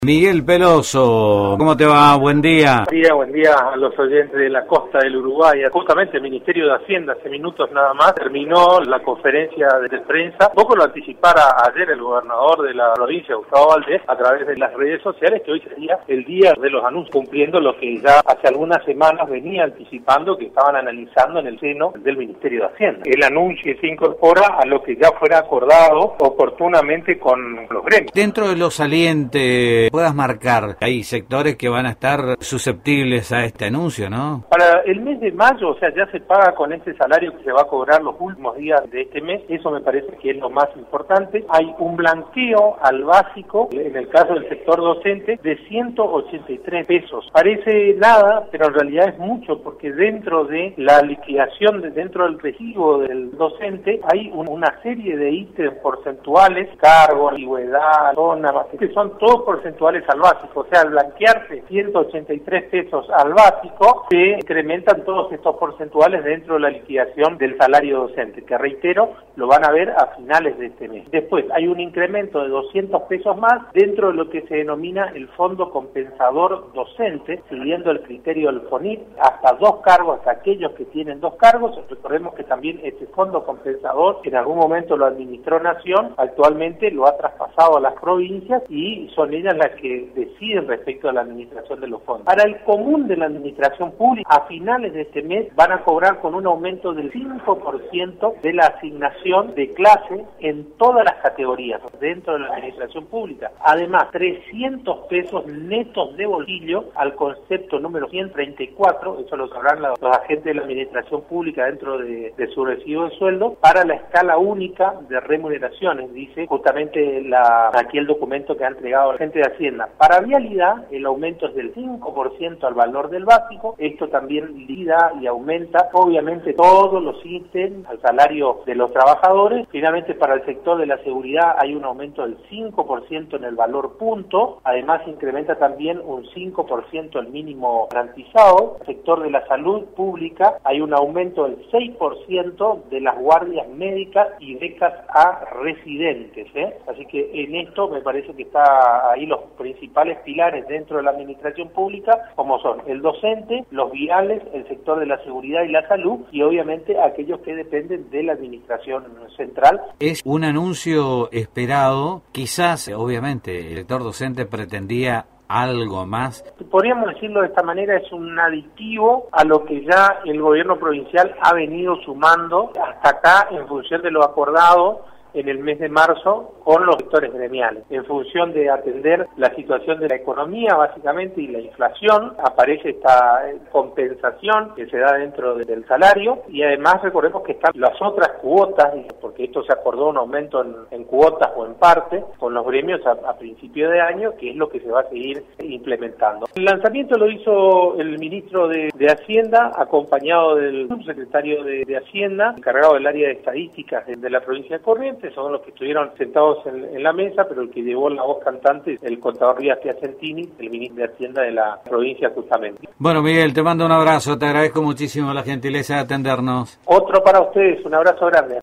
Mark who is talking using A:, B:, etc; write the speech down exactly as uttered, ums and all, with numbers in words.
A: Miguel Peloso, ¿cómo te va? Buen día.
B: Buen día, buen día a los oyentes de la costa del Uruguay. Justamente el Ministerio de Hacienda, hace minutos nada más, terminó la conferencia de prensa. Un poco lo anticipara ayer el gobernador de la provincia, Gustavo Valdés, a través de las redes sociales, que hoy sería el día de los anuncios, cumpliendo lo que ya hace algunas semanas venía anticipando que estaban analizando en el seno del Ministerio de Hacienda. El anuncio se incorpora a lo que ya fuera acordado oportunamente con los gremios.
A: Dentro de lo saliente, puedas marcar, hay sectores que van a estar susceptibles a este anuncio, ¿no?
B: Para el mes de mayo, o sea, ya se paga con ese salario que se va a cobrar los últimos días de este mes, eso me parece que es lo más importante. Hay un blanqueo al básico, en el caso del sector docente, de ciento ochenta y tres pesos. Parece nada, pero en realidad es mucho, porque dentro de la liquidación, de, dentro del recibo del docente, hay un, una serie de ítems porcentuales, cargos, antigüedad, zona, que son todos porcentuales al básico, o sea, al blanquearse ciento ochenta y tres pesos al básico, se incrementan todos estos porcentuales dentro de la liquidación del salario docente, que reitero, lo van a ver a finales de este mes. Después, hay un incremento de doscientos pesos más dentro de lo que se denomina el Fondo Compensador Docente, siguiendo el criterio del FONIT, hasta dos cargos, hasta aquellos que tienen dos cargos. Recordemos que también este Fondo Compensador, que en algún momento lo administró Nación, actualmente lo ha traspasado a las provincias y son ellas las que deciden respecto a la administración de los fondos. Para el común de la administración pública, a finales de este mes van a cobrar con un aumento del cinco por ciento de la asignación de clase en todas las categorías dentro de la administración pública. Además, trescientos pesos netos de bolsillo al concepto número ciento treinta y cuatro, eso lo sabrán los, los agentes de la administración pública dentro de, de su recibo de sueldo, para la escala única de remuneraciones, dice justamente la, aquí el documento que ha entregado la gente de Hacienda. Para vialidad, el aumento es del cinco por ciento al valor del básico. Esto también liquida y aumenta, obviamente, todos los ítems al salario de los trabajadores. Finalmente, para el sector de la seguridad hay un aumento del cinco por ciento en el valor punto. Además, incrementa también un cinco por ciento el mínimo garantizado. En el sector de la salud pública hay un aumento del seis por ciento de las guardias médicas y becas a residentes, ¿eh? Así que en esto me parece que está ahí los principales pilares dentro de la administración pública, como son el docente, los viales, el sector de la seguridad y la salud, y obviamente aquellos que dependen de la administración central.
A: Es un anuncio esperado, quizás, obviamente, el sector docente pretendía algo más.
B: Podríamos decirlo de esta manera, es un aditivo a lo que ya el gobierno provincial ha venido sumando hasta acá en función de lo acordado en el mes de marzo con los sectores gremiales. En función de atender la situación de la economía, básicamente, y la inflación, aparece esta compensación que se da dentro del salario, y además recordemos que están las otras cuotas, porque esto se acordó un aumento en, en cuotas o en parte con los gremios a, a principio de año, que es lo que se va a seguir implementando. El lanzamiento lo hizo el ministro de, de Hacienda, acompañado del subsecretario de, de Hacienda, encargado del área de estadísticas de, de la provincia de Corrientes. Son los que estuvieron sentados en, en la mesa, pero el que llevó la voz cantante es el contador Díaz Piacentini, el ministro de Hacienda de la provincia justamente.
A: Bueno, Miguel, te mando un abrazo, te agradezco muchísimo la gentileza de atendernos.
B: Otro para ustedes, un abrazo grande.